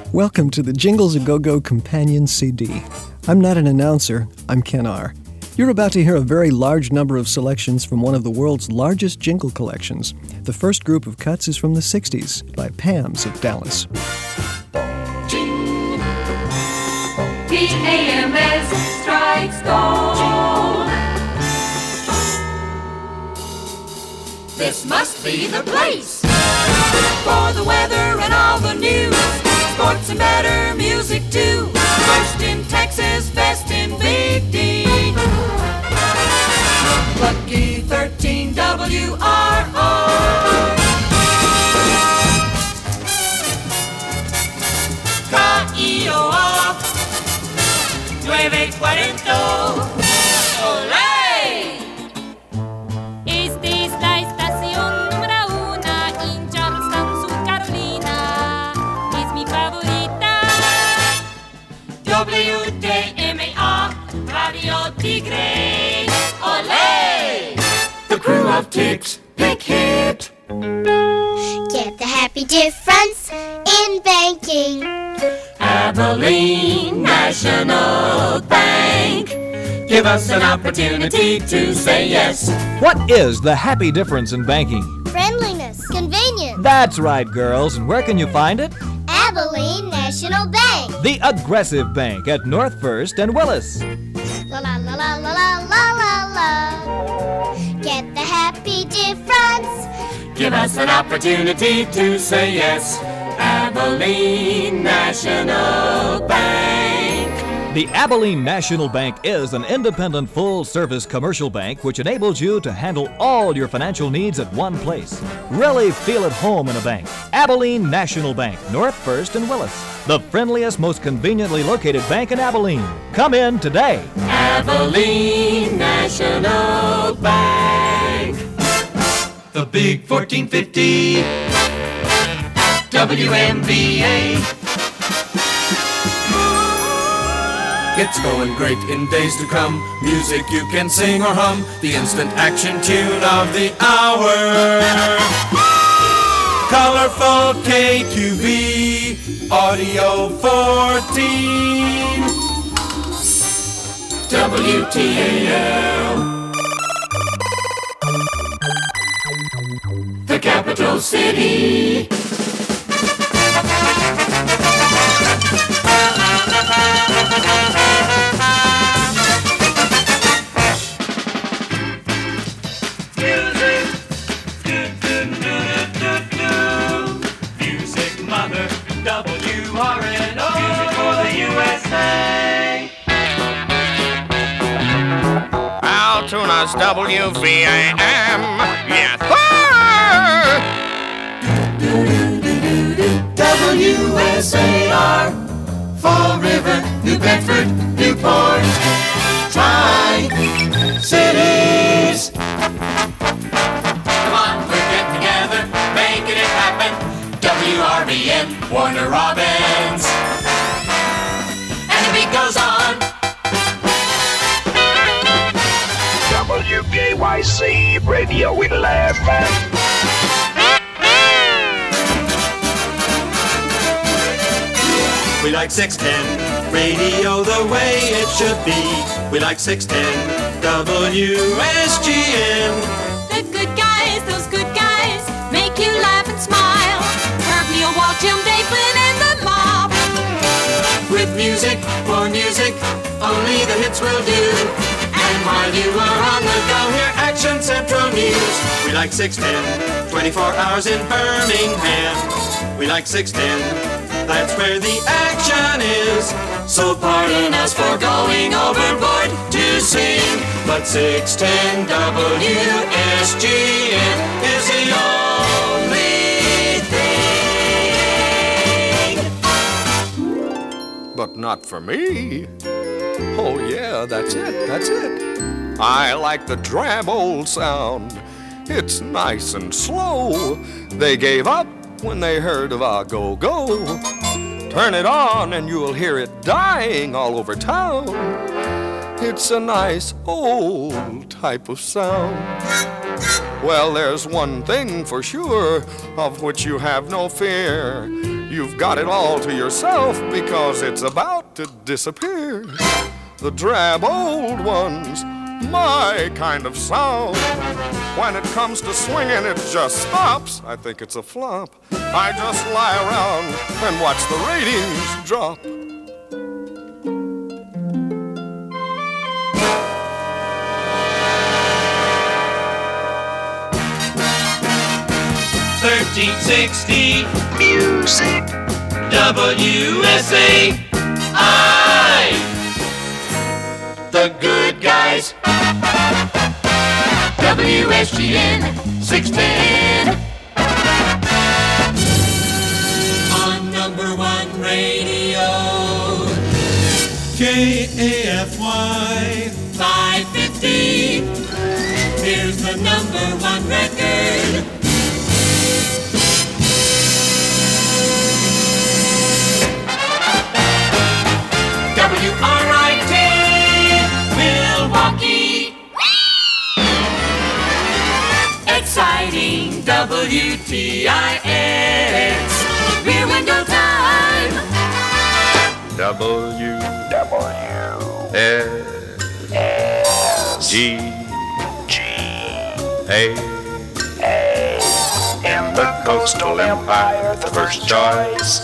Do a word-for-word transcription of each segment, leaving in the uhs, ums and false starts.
Welcome to the Jingles A Go-Go Companion C D. I'm not an announcer, I'm Ken R. You're about to hear a very large number of selections from one of the world's largest jingle collections. The first group of cuts is from the sixties by Pam's of Dallas. P A M S strikes gold. This must be the place for the weather and all the news. Sports and better music too. First in Texas, best in Big D. Lucky thirteen W R O. K-I-O-A nueve cuarenta. ¡Olé! Esta es la estación número una en Charleston, South Carolina. Es mi favorita. W T M A Radio Tigre. ¡Olé! The crew of Ticks pick hit. Get the happy difference in banking. Abilene National Bank. Give us an opportunity to say yes. What is the happy difference in banking? Friendliness, convenience. That's right, girls. And where can you find it? Abilene National Bank. The aggressive bank at North First and Willis. La la la la la la la la la. Get the happy difference. Give us an opportunity to say yes. Abilene National Bank. The Abilene National Bank is an independent full-service commercial bank which enables you to handle all your financial needs at one place. Really feel at home in a bank. Abilene National Bank, North First and Willis. The friendliest, most conveniently located bank in Abilene. Come in today. Abilene National Bank. The Big fourteen fifty W M B A. It's going great in days to come. Music you can sing or hum. The instant action tune of the hour. Colorful K Q B Audio fourteen W T A L. The capital city. Music mother, W R N O. Music for the U S A. Altoona's W V A M. Yes, sir! W S A R. Fall River, New Bedford, Newport. Tri-Cities. Come on, we're getting together, making it happen. W R B N, Warner Robins. And the beat goes on. W K Y C Radio eleven. We like six ten radio the way it should be. We like six ten W S G N. The good guys, those good guys, make you laugh and smile. Herb Neal, Walt, Jim David, and the mob. With music, for music, only the hits will do. And while you are on the go, hear Action Central News. We like six ten, twenty-four hours in Birmingham. We like six ten, that's where the action is. So pardon us for going overboard to sing, but six ten W S G N is the only thing. But not for me. Oh yeah, that's it, that's it. I like the drab old sound. It's nice and slow. They gave up when they heard of our go-go. Turn it on and you'll hear it dying all over town. It's a nice old type of sound. Well, there's one thing for sure, of which you have no fear. You've got it all to yourself because it's about to disappear. The drab old ones, my kind of sound. When it comes to swinging, it just stops. I think it's a flop. I just lie around and watch the ratings drop. thirteen sixty Music. W S A I. The good guys. W S G N six ten. On number one radio. K A F Y five fifty. Here's the number one record. W R I T, Milwaukee. Exciting W T I X, Rear Window Time. W W S G G A. in the coastal empire, the first choice.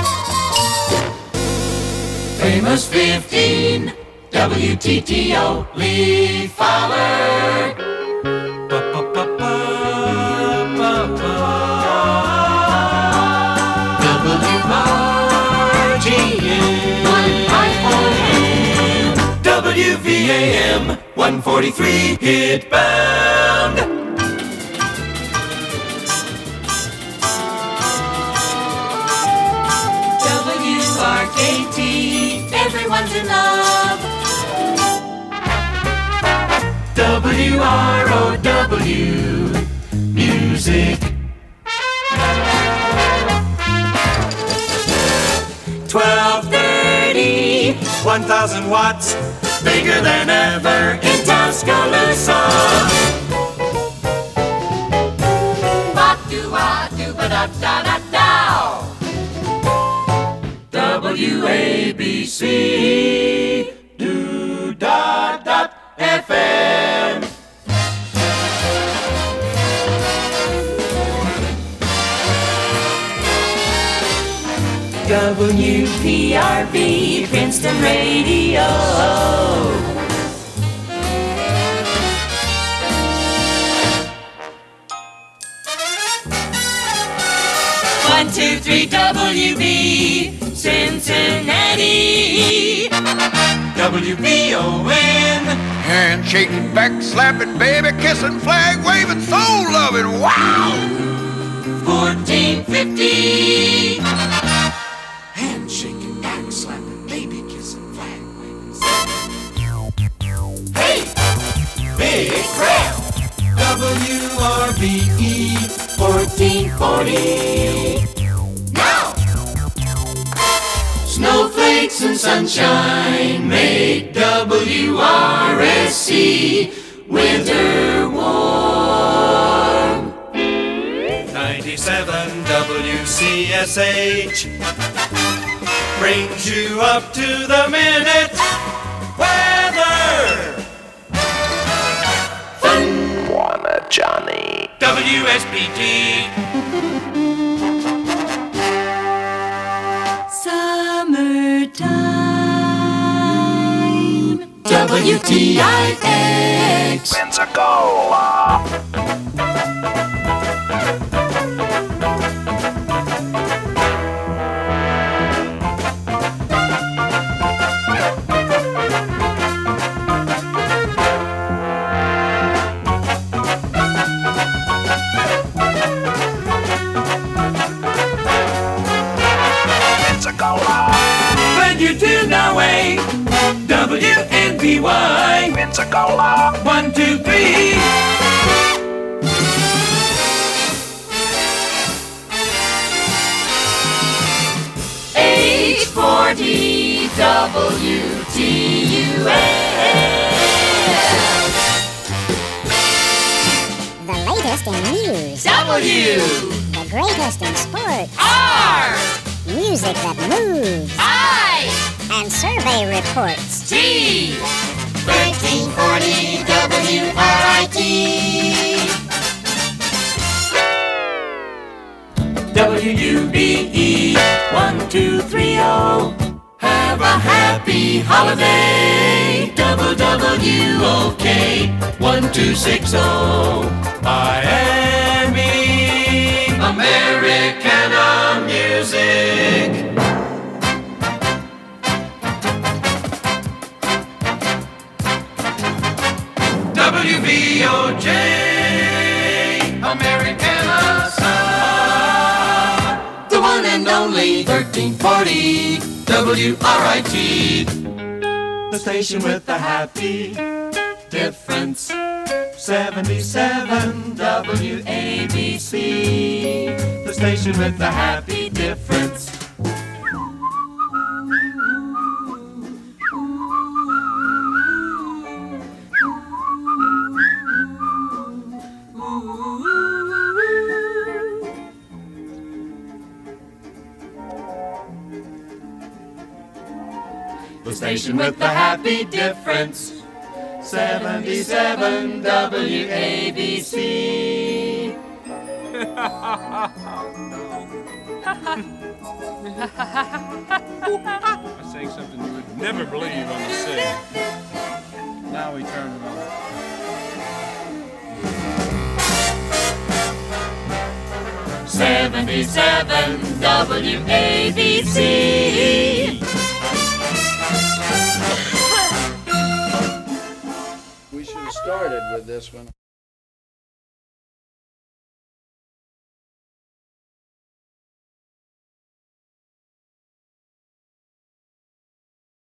Famous fifteen, W T T O, Lee Fowler. W R G N, W V A M, one forty-three, hit bound. W R K T, everyone's in love. W R O W, music. twelve thirty, one thousand watts, bigger than ever in Tuscaloosa. Ba-do-ah-do-ba-da-da-da-dow. W A B C, do-da-dot F M. W P R B, Princeton Radio. One, two, three, W B, Cincinnati. W B O N. Handshaking, back slapping, baby kissing, flag waving, soul loving, wow! fourteen fifty. Handshaking, back slapping, baby kissing, flag waving. Hey! Big crowd! W R B E fourteen forty. Now! Snowflakes and sunshine make W R S C winter warm. ninety-seven W C S H brings you up to the minute weather. Wanna Johnny. W S B T. Summertime. W T I X. Pensacola. When you tune away, W N B Y. Pensacola. One, two, three. H forty W T U S. The latest greatest in news. W. The greatest in sport. R. Music that moves. I. And survey reports. T. thirteen forty W R I T. W U B E one two three oh. Have a happy holiday. W W O K one two six oh. Miami, Americana music. W V O J, Americana song. The one and only thirteen forty W R I T. The station with the happy difference. seventy-seven W A B C. The station with the happy difference. The station with the happy difference. seventy-seven W A B C. I sang something you would never believe on the set. Now we turn it on. seventy-seven W A B C. We should have started with this one.